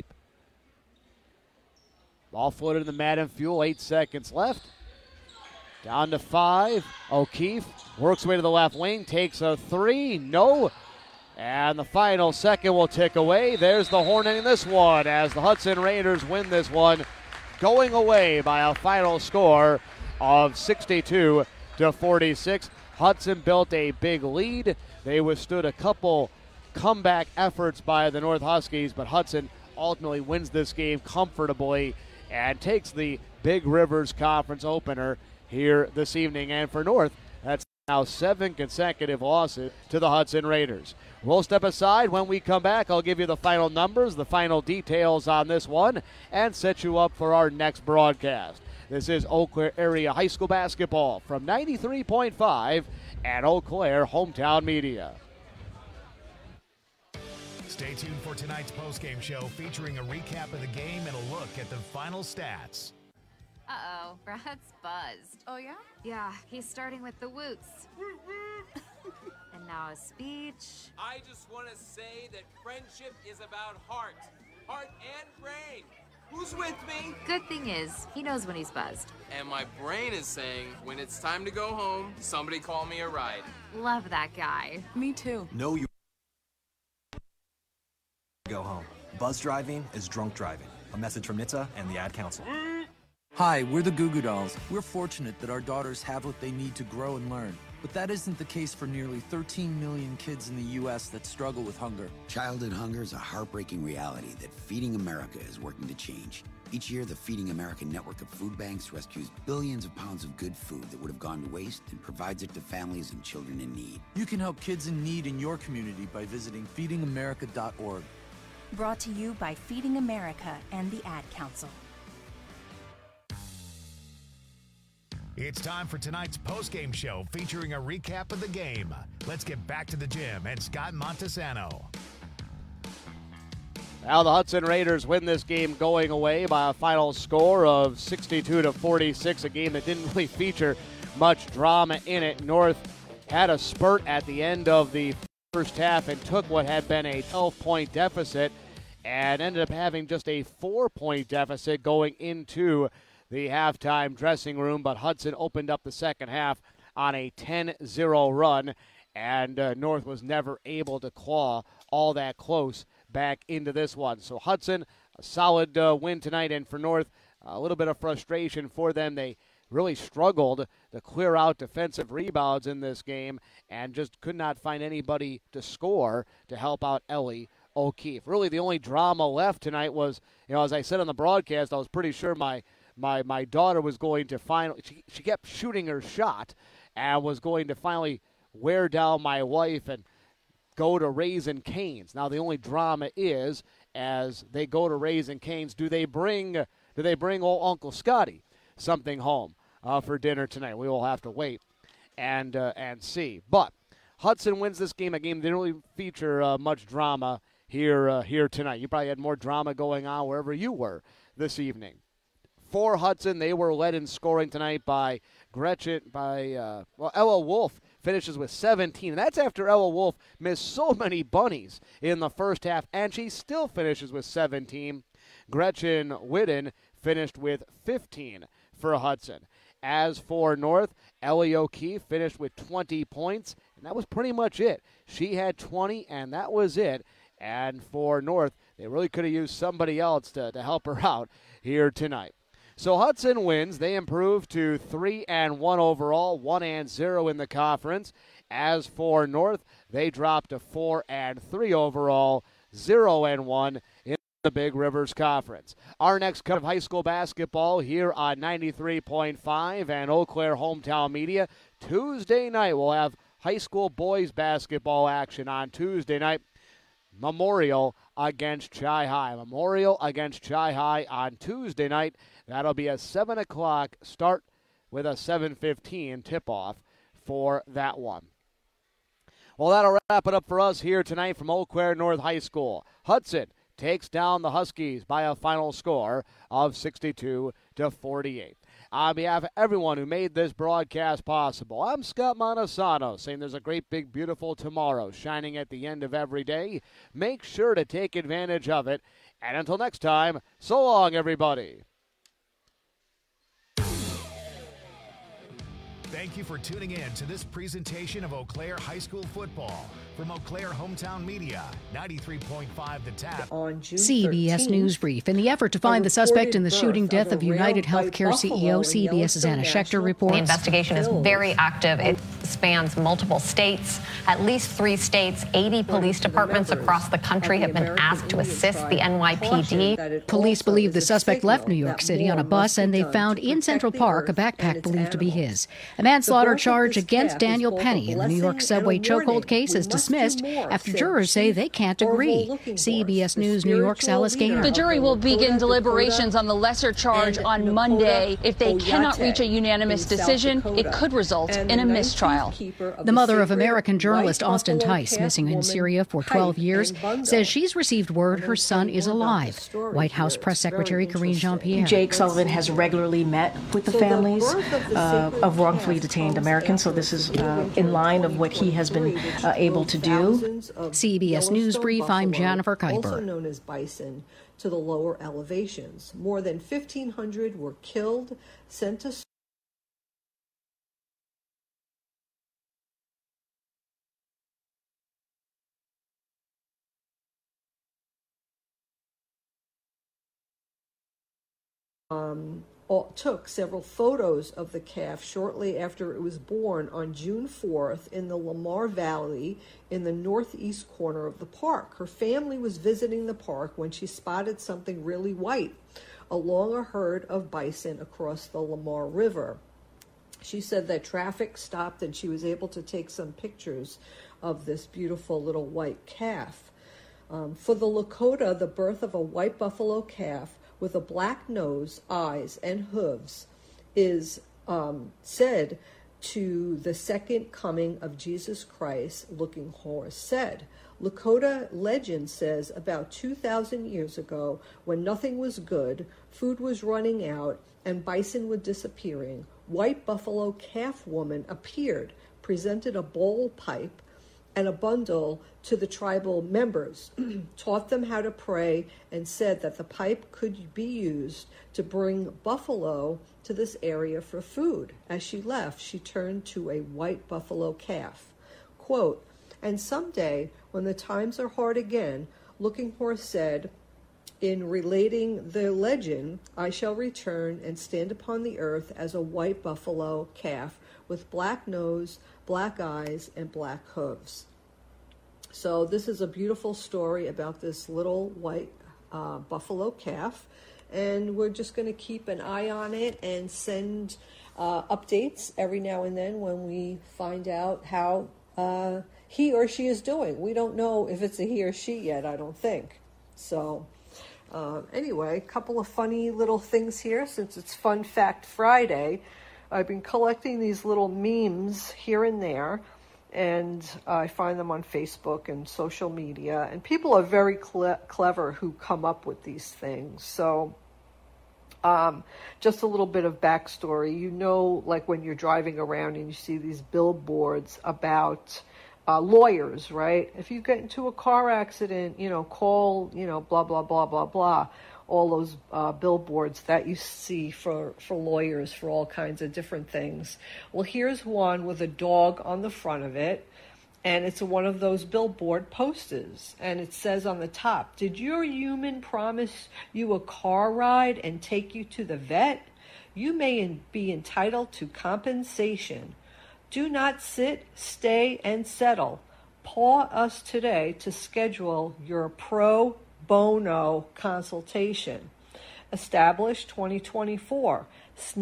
Ball floated in the Maddenfuel, 8 seconds left. Down to 5. O'Keefe works way to the left wing, takes a 3, no. And the final second will tick away. There's the horn ending this one as the Hudson Raiders win this one, going away by a final score of 62-46. Hudson built a big lead. They withstood a couple comeback efforts by the North Huskies, but Hudson ultimately wins this game comfortably and takes the Big Rivers Conference opener here this evening. And for North, that's now 7 consecutive losses to the Hudson Raiders. We'll step aside. When we come back, I'll give you the final numbers, the final details on this one, and set you up for our next broadcast. This is Eau Claire Area High School basketball from 93.5 and Eau Claire Hometown Media. Stay tuned for tonight's postgame show featuring a recap of the game and a look at the final stats. Uh-oh, Brad's buzzed. Oh, yeah? Yeah, he's starting with the woots. And now a speech. I just want to say that friendship is about heart and brain. Who's with me? Good thing is, he knows when he's buzzed. And my brain is saying, when it's time to go home, somebody call me a ride. Love that guy. Me too. No, you go home. Buzz driving is drunk driving. A message from NHTSA and the Ad Council. Hi, we're the Goo Goo Dolls. We're fortunate that our daughters have what they need to grow and learn. But that isn't the case for nearly 13 million kids in the U.S. that struggle with hunger. Childhood hunger is a heartbreaking reality that Feeding America is working to change. Each year, the Feeding America network of food banks rescues billions of pounds of good food that would have gone to waste and provides it to families and children in need. You can help kids in need in your community by visiting feedingamerica.org. Brought to you by Feeding America and the Ad Council. It's time for tonight's postgame show featuring a recap of the game. Let's get back to the gym and Scott Montesano. Now the Hudson Raiders win this game going away by a final score of 62-46, a game that didn't really feature much drama in it. North had a spurt at the end of the first half and took what had been a 12-point deficit and ended up having just a 4-point deficit going into the halftime dressing room, but Hudson opened up the second half on a 10-0 run, and North was never able to claw all that close back into this one. So Hudson, a solid win tonight, and for North, a little bit of frustration for them. They really struggled to clear out defensive rebounds in this game and just could not find anybody to score to help out Ellie O'Keefe. Really, the only drama left tonight was, as I said on the broadcast, I was pretty sure my daughter was going to finally, she kept shooting her shot and was going to finally wear down my wife and go to Raising Cane's. Now the only drama is, as they go to Raising Cane's, do they bring old Uncle Scotty something home for dinner tonight? We will have to wait and see. But Hudson wins this game, a game that didn't really feature much drama here tonight. You probably had more drama going on wherever you were this evening. For Hudson, they were led in scoring tonight by Ella Wolf finishes with 17. And that's after Ella Wolf missed so many bunnies in the first half, and she still finishes with 17. Gretchen Whitten finished with 15 for Hudson. As for North, Ellie O'Keefe finished with 20 points, and that was pretty much it. She had 20, and that was it. And for North, they really could have used somebody else to help her out here tonight. So Hudson wins. They improve to 3-1 overall, 1-0 in the conference. As for North, they drop to 4-3 overall, 0-1 in the Big Rivers Conference. Our next cut of high school basketball here on 93.5 and Eau Claire Hometown Media. Tuesday night, we'll have high school boys basketball action on Tuesday night. Memorial against Chi-High. Memorial against Chi-High on Tuesday night. That'll be a 7 o'clock start with a 7:15 tip-off for that one. Well, that'll wrap it up for us here tonight from Eau Claire North High School. Hudson takes down the Huskies by a final score of 62-48. On behalf of everyone who made this broadcast possible, I'm Scott Montesano saying there's a great, big, beautiful tomorrow shining at the end of every day. Make sure to take advantage of it. And until next time, so long, everybody. Thank you for tuning in to this presentation of Eau Claire High School football. From Eau Claire Hometown Media, 93.5 The Tap. On June CBS 13th, News Brief. In the effort to find the suspect in the shooting death of United Healthcare CEO, CBS's Anna Schechter reports. The investigation is very active. It spans multiple states, at least 3 states. 80 police departments across the country have been asked to assist the NYPD. Police believe the suspect left New York City on a bus, and they found in Central Park a backpack believed to be his. A manslaughter charge against Daniel Penny in the New York subway chokehold case is dismissed after jurors say they can't agree. CBS News New York's Alice Gaynor. The jury will begin deliberations on the lesser charge on Monday. If they cannot reach a unanimous decision, it could result in a mistrial. The mother of American journalist Austin Tice, missing in Syria for 12 years, says she's received word her son is alive. White House Press Secretary Karine Jean-Pierre. Jake Sullivan has regularly met with the families of wrongfully detained Americans, so this is in line of what he has been able to do. CBS News Brief, I'm Jennifer Kuiper. Also known as bison, to the lower elevations. More than 1,500 were killed, sent to took several photos of the calf shortly after it was born on June 4th in the Lamar Valley in the northeast corner of the park. Her family was visiting the park when she spotted something really white along a herd of bison across the Lamar River. She said that traffic stopped and she was able to take some pictures of this beautiful little white calf. For the Lakota, the birth of a white buffalo calf with a black nose, eyes, and hooves is said to the second coming of Jesus Christ, Looking Horse said. Lakota legend says about 2,000 years ago, when nothing was good, food was running out, and bison were disappearing, white buffalo calf woman appeared, presented a bowl pipe and a bundle to the tribal members, taught them how to pray, and said that the pipe could be used to bring buffalo to this area for food. As she left, she turned to a white buffalo calf. Quote, and someday, when the times are hard again, Looking Horse said, in relating the legend, I shall return and stand upon the earth as a white buffalo calf with black nose, black eyes, and black hooves. So this is a beautiful story about this little white buffalo calf, and we're just going to keep an eye on it and send updates every now and then when we find out how he or she is doing. We don't know if it's a he or she yet, I don't think. So anyway, a couple of funny little things here since it's Fun Fact Friday. I've been collecting these little memes here and there, and I find them on Facebook and social media, and people are very clever who come up with these things. So just a little bit of backstory. You know, like when you're driving around and you see these billboards about lawyers, right? If you get into a car accident, call, blah, blah, blah, blah, blah. All those billboards that you see for lawyers for all kinds of different things. Well, here's one with a dog on the front of it, and it's one of those billboard posters, and it says on the top, did your human promise you a car ride and take you to the vet? You may be entitled to compensation. Do not sit, stay, and settle. Call us today to schedule your pro bono consultation. Established 2024.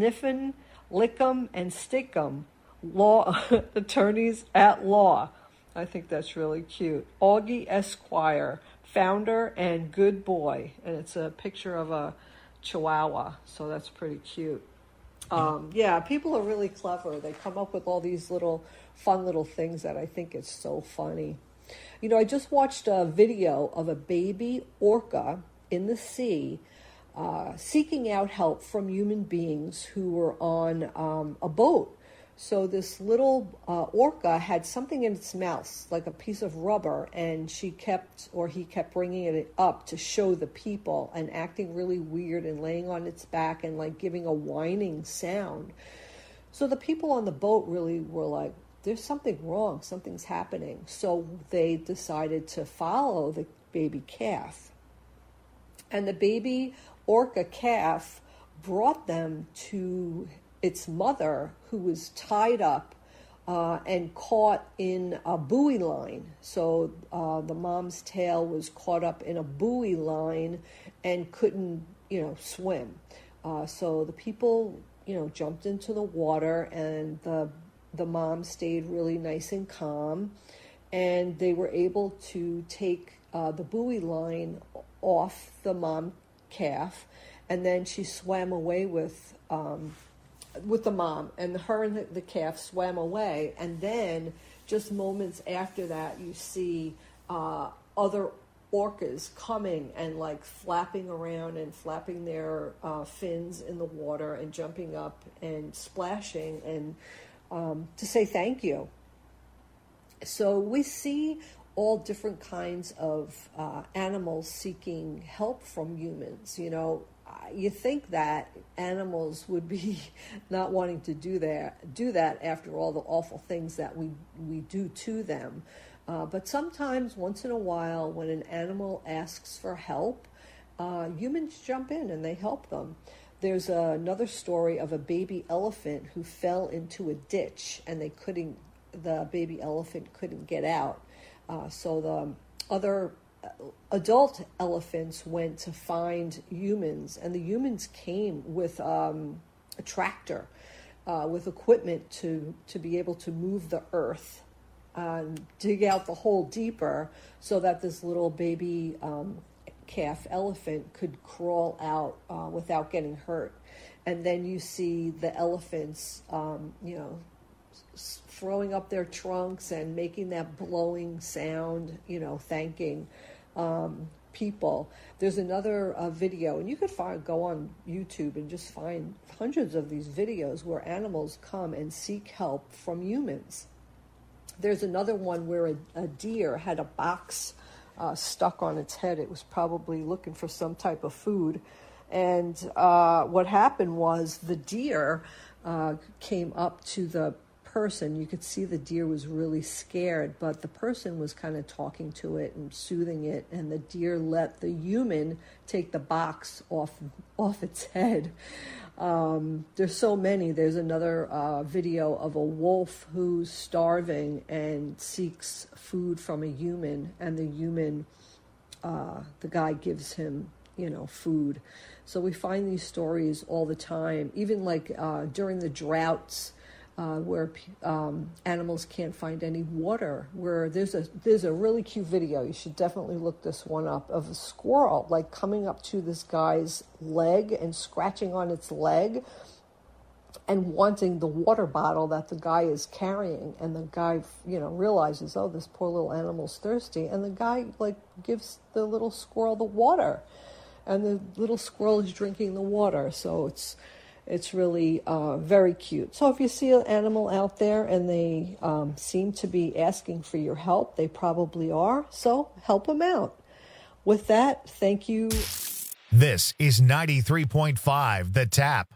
Sniffin, Lickum, and Stickum, law attorneys at law. I think that's really cute. Augie Esquire, founder and good boy. And it's a picture of a Chihuahua, so that's pretty cute. Yeah, people are really clever. They come up with all these fun little things that I think is so funny. You know, I just watched a video of a baby orca in the sea seeking out help from human beings who were on a boat. So this little orca had something in its mouth, like a piece of rubber, and he kept bringing it up to show the people and acting really weird and laying on its back and like giving a whining sound. So the people on the boat really were like, there's something wrong, something's happening. So they decided to follow the baby calf. And the baby orca calf brought them to its mother, who was tied up and caught in a buoy line. So the mom's tail was caught up in a buoy line and couldn't, swim. So the people, jumped into the water, and the mom stayed really nice and calm, and they were able to take the buoy line off the mom calf, and then she swam away with the mom, and her and the calf swam away. And then just moments after that, you see other orcas coming and like flapping around and flapping their fins in the water and jumping up and splashing and to say thank you. So we see all different kinds of animals seeking help from humans. You think that animals would be not wanting to do that after all the awful things that we do to them. But sometimes, once in a while, when an animal asks for help, humans jump in and they help them. There's another story of a baby elephant who fell into a ditch, and the baby elephant couldn't get out. So the other adult elephants went to find humans, and the humans came with a tractor with equipment to be able to move the earth, dig out the hole deeper so that this little baby calf elephant could crawl out without getting hurt. And then you see the elephants throwing up their trunks and making that blowing sound, thanking people. There's another video, and you could go on YouTube and just find hundreds of these videos where animals come and seek help from humans. There's another one where a deer had a box stuck on its head. It was probably looking for some type of food. And what happened was the deer came up to the person. You could see the deer was really scared, but the person was kind of talking to it and soothing it, and the deer let the human take the box off its head. There's so many. There's another video of a wolf who's starving and seeks food from a human, and the human, the guy gives him, food. So we find these stories all the time, even like during the droughts, where animals can't find any water, where there's a really cute video, you should definitely look this one up, of a squirrel like coming up to this guy's leg and scratching on its leg and wanting the water bottle that the guy is carrying. And the guy, realizes, oh, this poor little animal's thirsty, and the guy gives the little squirrel the water, and the little squirrel is drinking the water. So it's really very cute. So if you see an animal out there and they seem to be asking for your help, they probably are. So help them out. With that, thank you. This is 93.5 The Tap.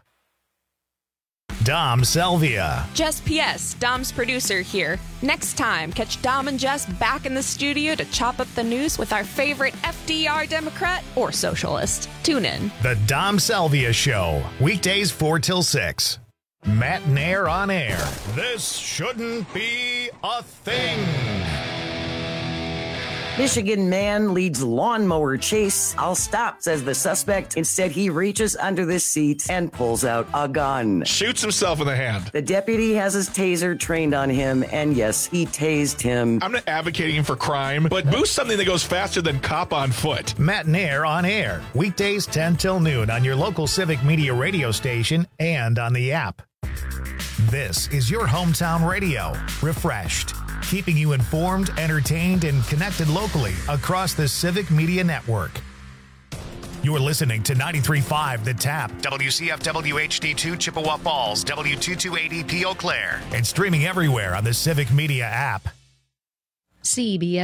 Dom Salvia. Jess P.S., Dom's producer here. Next time, catch Dom and Jess back in the studio to chop up the news with our favorite FDR Democrat or socialist. Tune in. The Dom Salvia Show, weekdays 4 till 6. Matt Nair on air. This shouldn't be a thing. Michigan man leads lawnmower chase. I'll stop, says the suspect. Instead, he reaches under the seat and pulls out a gun. Shoots himself in the hand. The deputy has his taser trained on him, and yes, he tased him. I'm not advocating for crime, but boost something that goes faster than Cop on Foot. Matt and Air on air. Weekdays 10 till noon on your local Civic Media radio station and on the app. This is your hometown radio. Refreshed. Keeping you informed, entertained, and connected locally across the Civic Media Network. You're listening to 93.5 The Tap, WCFW HD2 Chippewa Falls, W228EP Eau Claire, and streaming everywhere on the Civic Media app. CBS